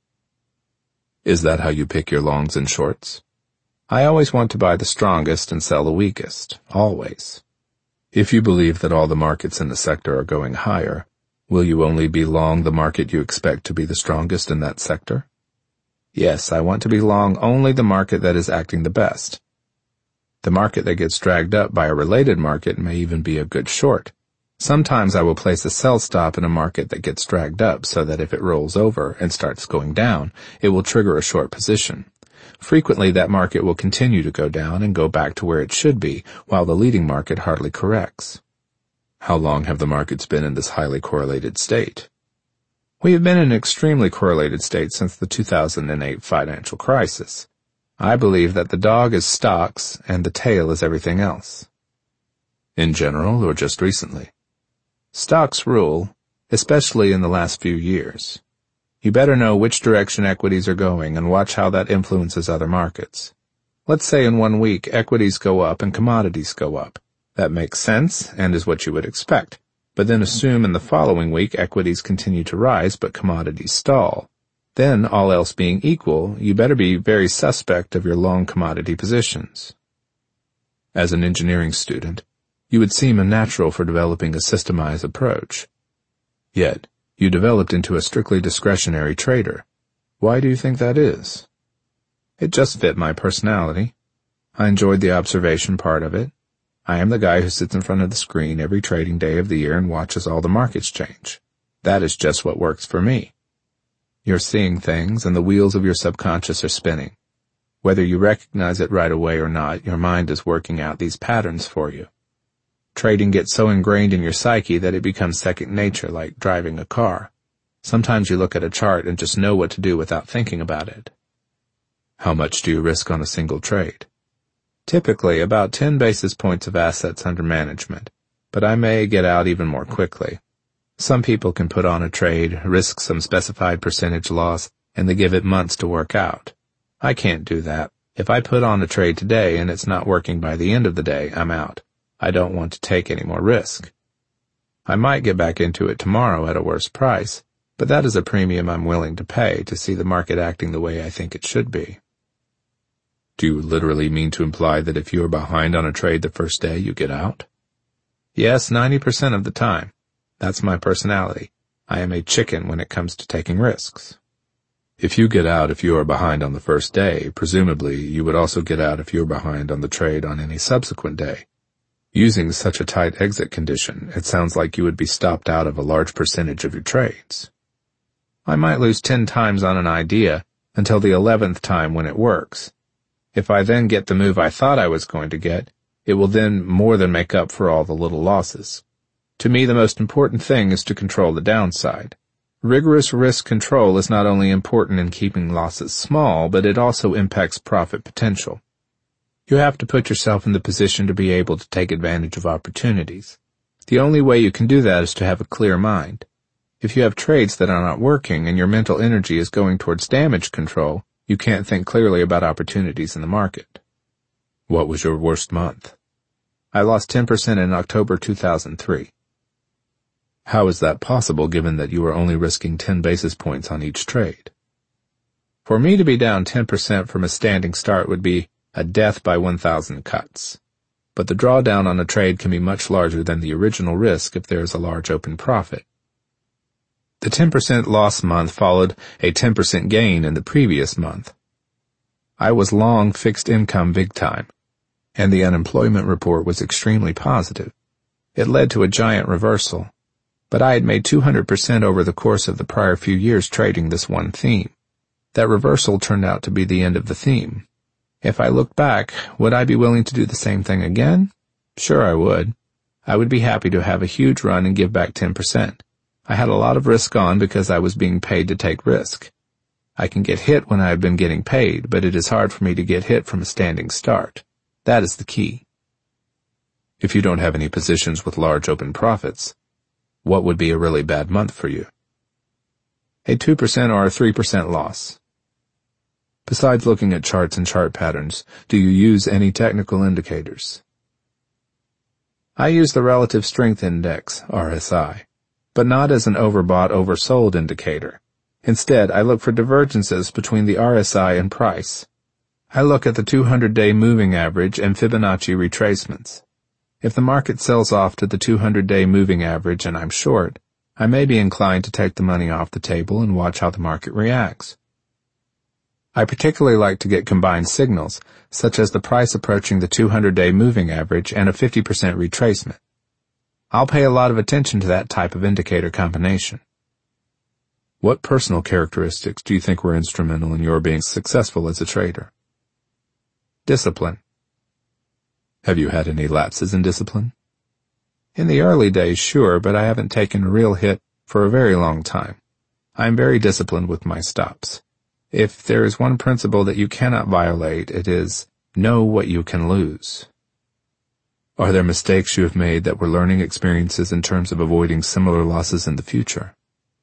Is that how you pick your longs and shorts? I always want to buy the strongest and sell the weakest. Always. If you believe that all the markets in the sector are going higher, will you only be long the market you expect to be the strongest in that sector? Yes, I want to be long only the market that is acting the best. The market that gets dragged up by a related market may even be a good short. Sometimes I will place a sell stop in a market that gets dragged up so that if it rolls over and starts going down, it will trigger a short position. Frequently, that market will continue to go down and go back to where it should be, while the leading market hardly corrects. How long have the markets been in this highly correlated state? We have been in an extremely correlated state since the two thousand eight financial crisis. I believe that the dog is stocks and the tail is everything else. In general, or just recently? Stocks rule, especially in the last few years. You better know which direction equities are going and watch how that influences other markets. Let's say in one week equities go up and commodities go up. That makes sense and is what you would expect. But then assume in the following week equities continue to rise but commodities stall. Then, all else being equal, you better be very suspect of your long commodity positions. As an engineering student, you would seem unnatural for developing a systemized approach. Yet, you developed into a strictly discretionary trader. Why do you think that is? It just fit my personality. I enjoyed the observation part of it. I am the guy who sits in front of the screen every trading day of the year and watches all the markets change. That is just what works for me. You're seeing things, and the wheels of your subconscious are spinning. Whether you recognize it right away or not, your mind is working out these patterns for you. Trading gets so ingrained in your psyche that it becomes second nature, like driving a car. Sometimes you look at a chart and just know what to do without thinking about it. How much do you risk on a single trade? Typically, about ten basis points of assets under management, but I may get out even more quickly. Some people can put on a trade, risk some specified percentage loss, and they give it months to work out. I can't do that. If I put on a trade today and it's not working by the end of the day, I'm out. I don't want to take any more risk. I might get back into it tomorrow at a worse price, but that is a premium I'm willing to pay to see the market acting the way I think it should be. Do you literally mean to imply that if you are behind on a trade the first day, you get out? Yes, ninety percent of the time. That's my personality. I am a chicken when it comes to taking risks. If you get out if you are behind on the first day, presumably you would also get out if you are behind on the trade on any subsequent day. Using such a tight exit condition, it sounds like you would be stopped out of a large percentage of your trades. I might lose ten times on an idea until the eleventh time when it works. If I then get the move I thought I was going to get, it will then more than make up for all the little losses. To me, the most important thing is to control the downside. Rigorous risk control is not only important in keeping losses small, but it also impacts profit potential. You have to put yourself in the position to be able to take advantage of opportunities. The only way you can do that is to have a clear mind. If you have trades that are not working and your mental energy is going towards damage control, you can't think clearly about opportunities in the market. What was your worst month? I lost ten percent in October two thousand three. How is that possible given that you are only risking ten basis points on each trade? For me to be down ten percent from a standing start would be a death by one thousand cuts. But the drawdown on a trade can be much larger than the original risk if there is a large open profit. The ten percent loss month followed a ten percent gain in the previous month. I was long fixed income big time, and the unemployment report was extremely positive. It led to a giant reversal, but I had made two hundred percent over the course of the prior few years trading this one theme. That reversal turned out to be the end of the theme. If I looked back, would I be willing to do the same thing again? Sure I would. I would be happy to have a huge run and give back ten percent. I had a lot of risk on because I was being paid to take risk. I can get hit when I have been getting paid, but it is hard for me to get hit from a standing start. That is the key. If you don't have any positions with large open profits, what would be a really bad month for you? A two percent or a three percent loss. Besides looking at charts and chart patterns, do you use any technical indicators? I use the Relative Strength Index, R S I, but not as an overbought, oversold indicator. Instead, I look for divergences between the R S I and price. I look at the two hundred day moving average and Fibonacci retracements. If the market sells off to the two hundred day moving average and I'm short, I may be inclined to take the money off the table and watch how the market reacts. I particularly like to get combined signals, such as the price approaching the two hundred day moving average and a fifty percent retracement. I'll pay a lot of attention to that type of indicator combination. What personal characteristics do you think were instrumental in your being successful as a trader? Discipline. Have you had any lapses in discipline? In the early days, sure, but I haven't taken a real hit for a very long time. I am very disciplined with my stops. If there is one principle that you cannot violate, it is, know what you can lose. Are there mistakes you have made that were learning experiences in terms of avoiding similar losses in the future?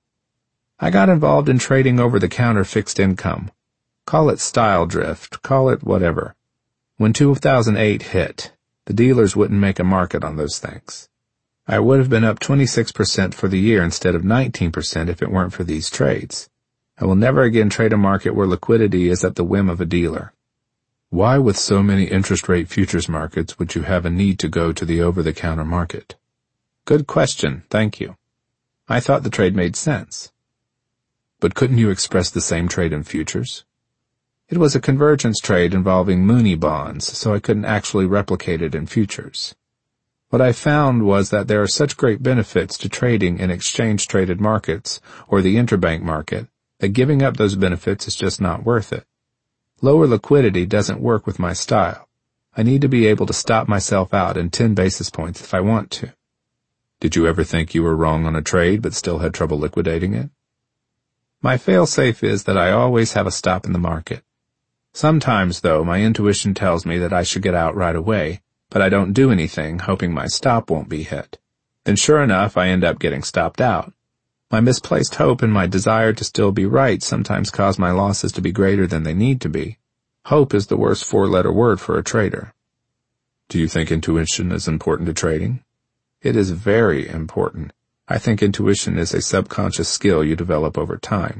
I got involved in trading over-the-counter fixed income. Call it style drift, call it whatever. When two thousand eight hit, the dealers wouldn't make a market on those things. I would have been up twenty-six percent for the year instead of nineteen percent if it weren't for these trades. I will never again trade a market where liquidity is at the whim of a dealer. Why, with so many interest rate futures markets, would you have a need to go to the over-the-counter market? Good question, thank you. I thought the trade made sense. But couldn't you express the same trade in futures? It was a convergence trade involving muni bonds, so I couldn't actually replicate it in futures. What I found was that there are such great benefits to trading in exchange-traded markets or the interbank market that giving up those benefits is just not worth it. Lower liquidity doesn't work with my style. I need to be able to stop myself out in ten basis points if I want to. Did you ever think you were wrong on a trade but still had trouble liquidating it? My fail-safe is that I always have a stop in the market. Sometimes, though, my intuition tells me that I should get out right away, but I don't do anything, hoping my stop won't be hit. Then sure enough, I end up getting stopped out. My misplaced hope and my desire to still be right sometimes cause my losses to be greater than they need to be. Hope is the worst four-letter word for a trader. Do you think intuition is important to trading? It is very important. I think intuition is a subconscious skill you develop over time.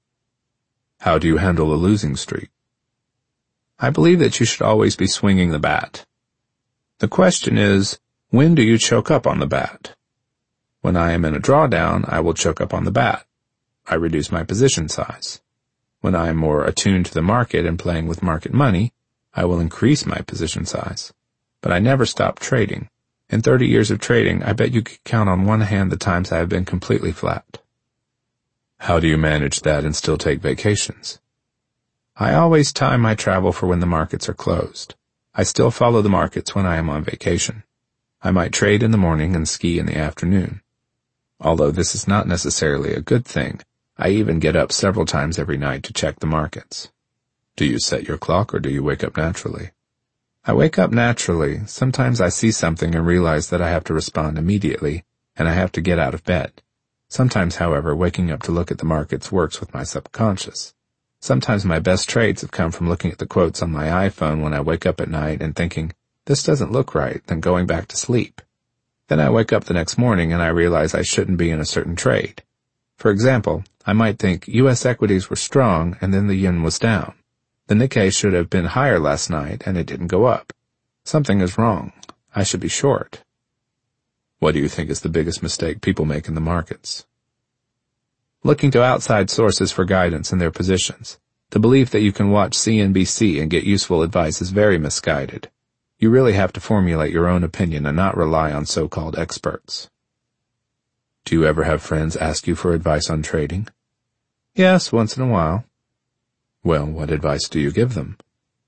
How do you handle a losing streak? I believe that you should always be swinging the bat. The question is, when do you choke up on the bat? When I am in a drawdown, I will choke up on the bat. I reduce my position size. When I am more attuned to the market and playing with market money, I will increase my position size. But I never stop trading. In thirty years of trading, I bet you could count on one hand the times I have been completely flat. How do you manage that and still take vacations? I always time my travel for when the markets are closed. I still follow the markets when I am on vacation. I might trade in the morning and ski in the afternoon. Although this is not necessarily a good thing, I even get up several times every night to check the markets. Do you set your clock or do you wake up naturally? I wake up naturally. Sometimes I see something and realize that I have to respond immediately, and I have to get out of bed. Sometimes, however, waking up to look at the markets works with my subconscious. Sometimes my best trades have come from looking at the quotes on my iPhone when I wake up at night and thinking, this doesn't look right, then going back to sleep. Then I wake up the next morning and I realize I shouldn't be in a certain trade. For example, I might think U S equities were strong and then the yen was down. The Nikkei should have been higher last night and it didn't go up. Something is wrong. I should be short. What do you think is the biggest mistake people make in the markets? Looking to outside sources for guidance in their positions. The belief that you can watch C N B C and get useful advice is very misguided. You really have to formulate your own opinion and not rely on so-called experts. Do you ever have friends ask you for advice on trading? Yes, once in a while. Well, what advice do you give them?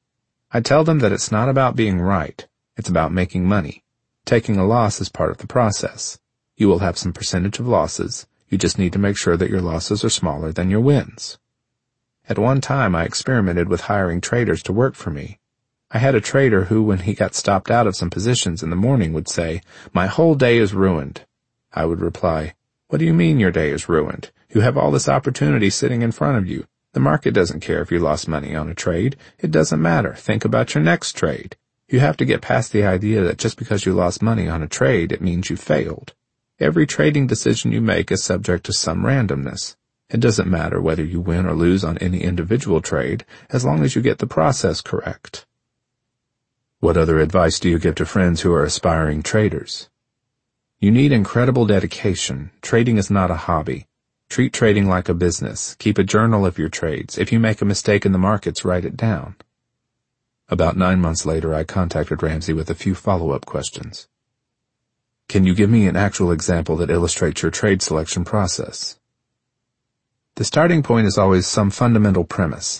I tell them that it's not about being right. It's about making money. Taking a loss is part of the process. You will have some percentage of losses. You just need to make sure that your losses are smaller than your wins. At one time, I experimented with hiring traders to work for me. I had a trader who, when he got stopped out of some positions in the morning, would say, "My whole day is ruined." I would reply, "What do you mean your day is ruined? You have all this opportunity sitting in front of you. The market doesn't care if you lost money on a trade. It doesn't matter. Think about your next trade. You have to get past the idea that just because you lost money on a trade, it means you failed. Every trading decision you make is subject to some randomness. It doesn't matter whether you win or lose on any individual trade, as long as you get the process correct." What other advice do you give to friends who are aspiring traders? You need incredible dedication. Trading is not a hobby. Treat trading like a business. Keep a journal of your trades. If you make a mistake in the markets, write it down. About nine months later, I contacted Ramsey with a few follow-up questions. Can you give me an actual example that illustrates your trade selection process? The starting point is always some fundamental premise.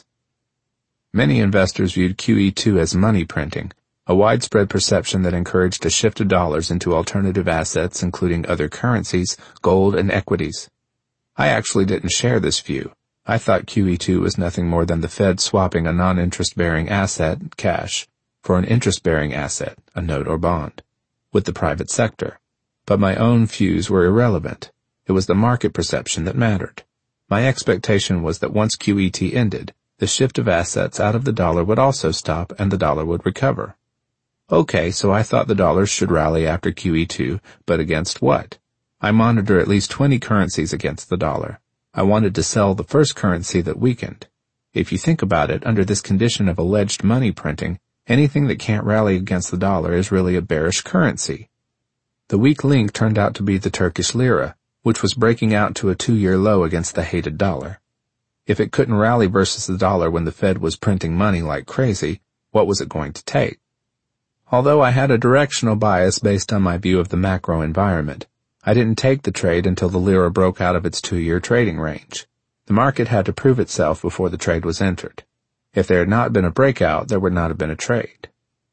Many investors viewed Q E two as money printing, a widespread perception that encouraged a shift of dollars into alternative assets, including other currencies, gold, and equities. I actually didn't share this view. I thought Q E two was nothing more than the Fed swapping a non-interest-bearing asset, cash, for an interest-bearing asset, a note or bond, with the private sector. But my own views were irrelevant. It was the market perception that mattered. My expectation was that once Q E T ended, the shift of assets out of the dollar would also stop and the dollar would recover. Okay, so I thought the dollars should rally after Q E two, but against what? I monitor at least twenty currencies against the dollar. I wanted to sell the first currency that weakened. If you think about it, under this condition of alleged money printing, anything that can't rally against the dollar is really a bearish currency. The weak link turned out to be the Turkish lira, which was breaking out to a two-year low against the hated dollar. If it couldn't rally versus the dollar when the Fed was printing money like crazy, what was it going to take? Although I had a directional bias based on my view of the macro environment, I didn't take the trade until the lira broke out of its two-year trading range. The market had to prove itself before the trade was entered. If there had not been a breakout, there would not have been a trade.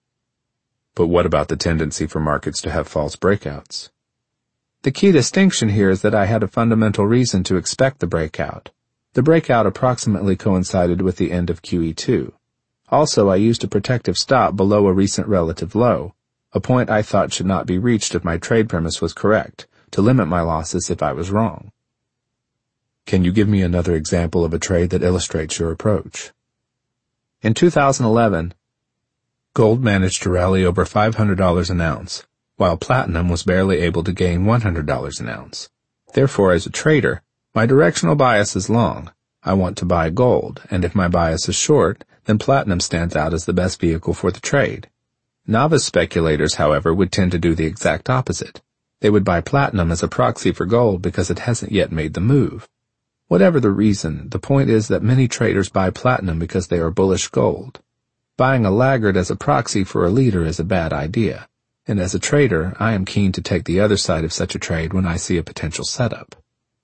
But what about the tendency for markets to have false breakouts? The key distinction here is that I had a fundamental reason to expect the breakout. The breakout approximately coincided with the end of Q E two. Also, I used a protective stop below a recent relative low, a point I thought should not be reached if my trade premise was correct, to limit my losses if I was wrong. Can you give me another example of a trade that illustrates your approach? In two thousand eleven, gold managed to rally over five hundred dollars an ounce, while platinum was barely able to gain one hundred dollars an ounce. Therefore, as a trader, my directional bias is long. I want to buy gold, and if my bias is short, then platinum stands out as the best vehicle for the trade. Novice speculators, however, would tend to do the exact opposite. They would buy platinum as a proxy for gold because it hasn't yet made the move. Whatever the reason, the point is that many traders buy platinum because they are bullish gold. Buying a laggard as a proxy for a leader is a bad idea, and as a trader, I am keen to take the other side of such a trade when I see a potential setup.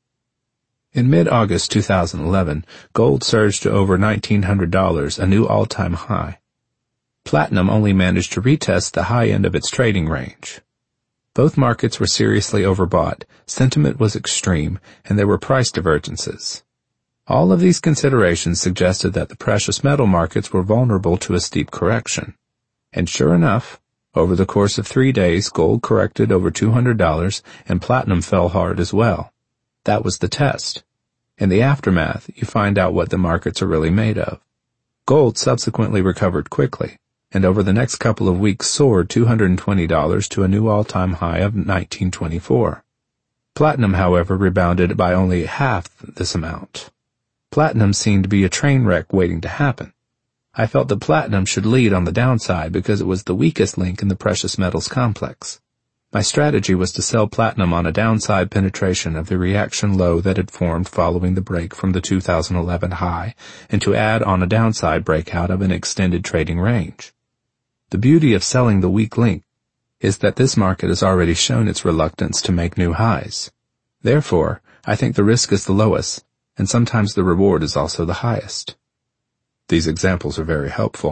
In mid-August two thousand eleven, gold surged to over nineteen hundred dollars, a new all-time high. Platinum only managed to retest the high end of its trading range. Both markets were seriously overbought, sentiment was extreme, and there were price divergences. All of these considerations suggested that the precious metal markets were vulnerable to a steep correction. And sure enough, over the course of three days, gold corrected over two hundred dollars, and platinum fell hard as well. That was the test. In the aftermath, you find out what the markets are really made of. Gold subsequently recovered quickly, and over the next couple of weeks soared two hundred twenty dollars to a new all-time high of nineteen twenty-four. Platinum, however, rebounded by only half this amount. Platinum seemed to be a train wreck waiting to happen. I felt that platinum should lead on the downside because it was the weakest link in the precious metals complex. My strategy was to sell platinum on a downside penetration of the reaction low that had formed following the break from the two thousand eleven high, and to add on a downside breakout of an extended trading range. The beauty of selling the weak link is that this market has already shown its reluctance to make new highs. Therefore, I think the risk is the lowest, and sometimes the reward is also the highest. These examples are very helpful.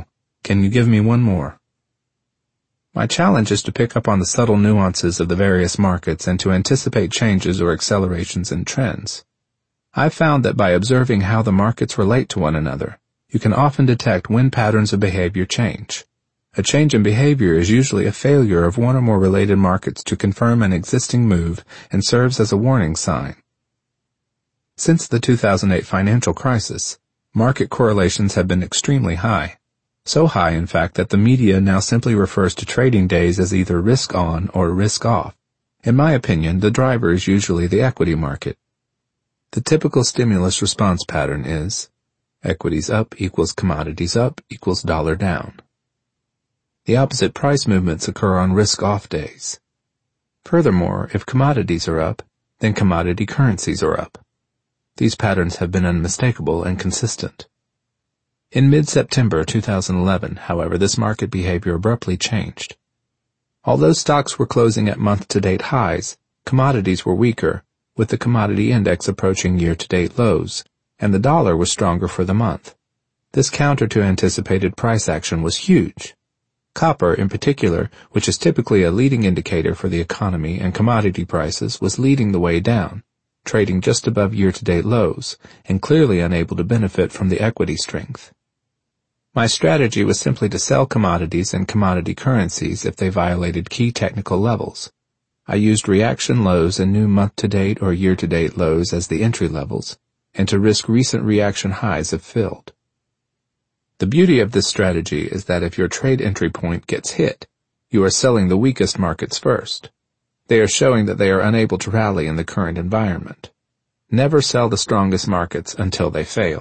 Can you give me one more? My challenge is to pick up on the subtle nuances of the various markets and to anticipate changes or accelerations in trends. I've found that by observing how the markets relate to one another, you can often detect when patterns of behavior change. A change in behavior is usually a failure of one or more related markets to confirm an existing move and serves as a warning sign. Since the two thousand eight financial crisis, market correlations have been extremely high. So high, in fact, that the media now simply refers to trading days as either risk on or risk off. In my opinion, the driver is usually the equity market. The typical stimulus response pattern is equities up equals commodities up equals dollar down. The opposite price movements occur on risk-off days. Furthermore, if commodities are up, then commodity currencies are up. These patterns have been unmistakable and consistent. In mid-September two thousand eleven, however, this market behavior abruptly changed. Although stocks were closing at month-to-date highs, commodities were weaker, with the commodity index approaching year-to-date lows, and the dollar was stronger for the month. This counter to anticipated price action was huge. Copper, in particular, which is typically a leading indicator for the economy and commodity prices, was leading the way down, trading just above year-to-date lows, and clearly unable to benefit from the equity strength. My strategy was simply to sell commodities and commodity currencies if they violated key technical levels. I used reaction lows and new month-to-date or year-to-date lows as the entry levels, and to risk recent reaction highs if filled. The beauty of this strategy is that if your trade entry point gets hit, you are selling the weakest markets first. They are showing that they are unable to rally in the current environment. Never sell the strongest markets until they fail.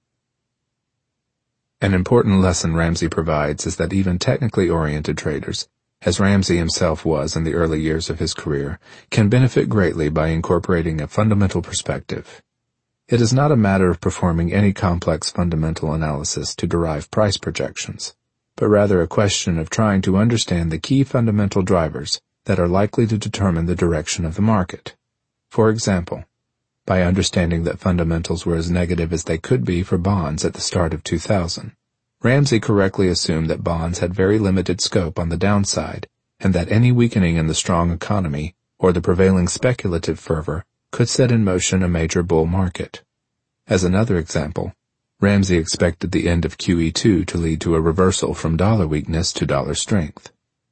An important lesson Ramsey provides is that even technically oriented traders, as Ramsey himself was in the early years of his career, can benefit greatly by incorporating a fundamental perspective. It is not a matter of performing any complex fundamental analysis to derive price projections, but rather a question of trying to understand the key fundamental drivers that are likely to determine the direction of the market. For example, by understanding that fundamentals were as negative as they could be for bonds at the start of two thousand, Ramsey correctly assumed that bonds had very limited scope on the downside, and that any weakening in the strong economy or the prevailing speculative fervor could set in motion a major bull market. As another example, Ramsey expected the end of Q E two to lead to a reversal from dollar weakness to dollar strength.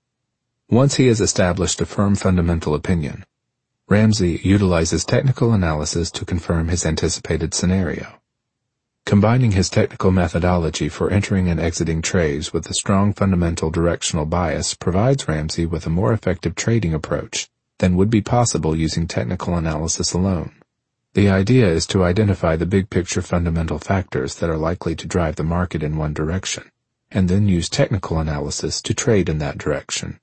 Once he has established a firm fundamental opinion, Ramsey utilizes technical analysis to confirm his anticipated scenario. Combining his technical methodology for entering and exiting trades with a strong fundamental directional bias provides Ramsey with a more effective trading approach than would be possible using technical analysis alone. The idea is to identify the big-picture fundamental factors that are likely to drive the market in one direction, and then use technical analysis to trade in that direction.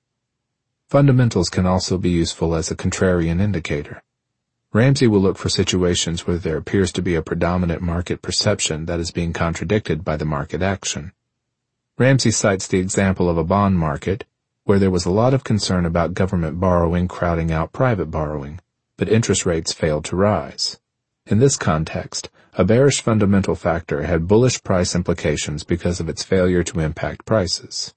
Fundamentals can also be useful as a contrarian indicator. Ramsey will look for situations where there appears to be a predominant market perception that is being contradicted by the market action. Ramsey cites the example of a bond market where there was a lot of concern about government borrowing crowding out private borrowing, but interest rates failed to rise. In this context, a bearish fundamental factor had bullish price implications because of its failure to impact prices.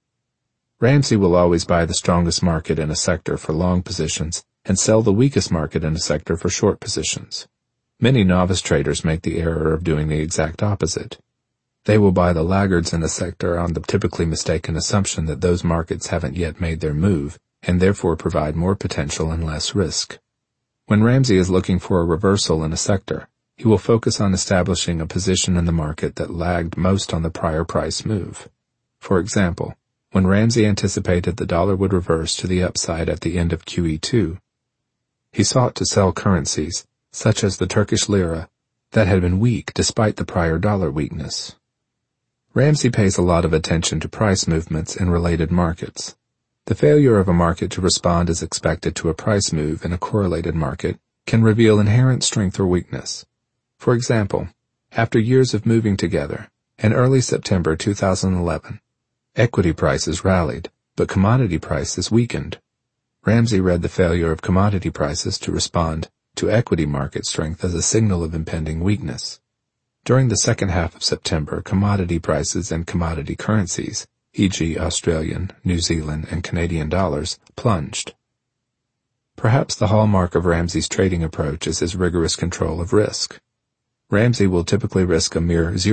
Ramsey will always buy the strongest market in a sector for long positions and sell the weakest market in a sector for short positions. Many novice traders make the error of doing the exact opposite. They will buy the laggards in a sector on the typically mistaken assumption that those markets haven't yet made their move and therefore provide more potential and less risk. When Ramsey is looking for a reversal in a sector, he will focus on establishing a position in the market that lagged most on the prior price move. For example, when Ramsey anticipated the dollar would reverse to the upside at the end of Q E two, he sought to sell currencies, such as the Turkish lira, that had been weak despite the prior dollar weakness. Ramsey pays a lot of attention to price movements in related markets. The failure of a market to respond as expected to a price move in a correlated market can reveal inherent strength or weakness. For example, after years of moving together, in early September two thousand eleven, equity prices rallied, but commodity prices weakened. Ramsey read the failure of commodity prices to respond to equity market strength as a signal of impending weakness. During the second half of September, commodity prices and commodity currencies, for example Australian, New Zealand, and Canadian dollars, plunged. Perhaps the hallmark of Ramsey's trading approach is his rigorous control of risk. Ramsey will typically risk a mere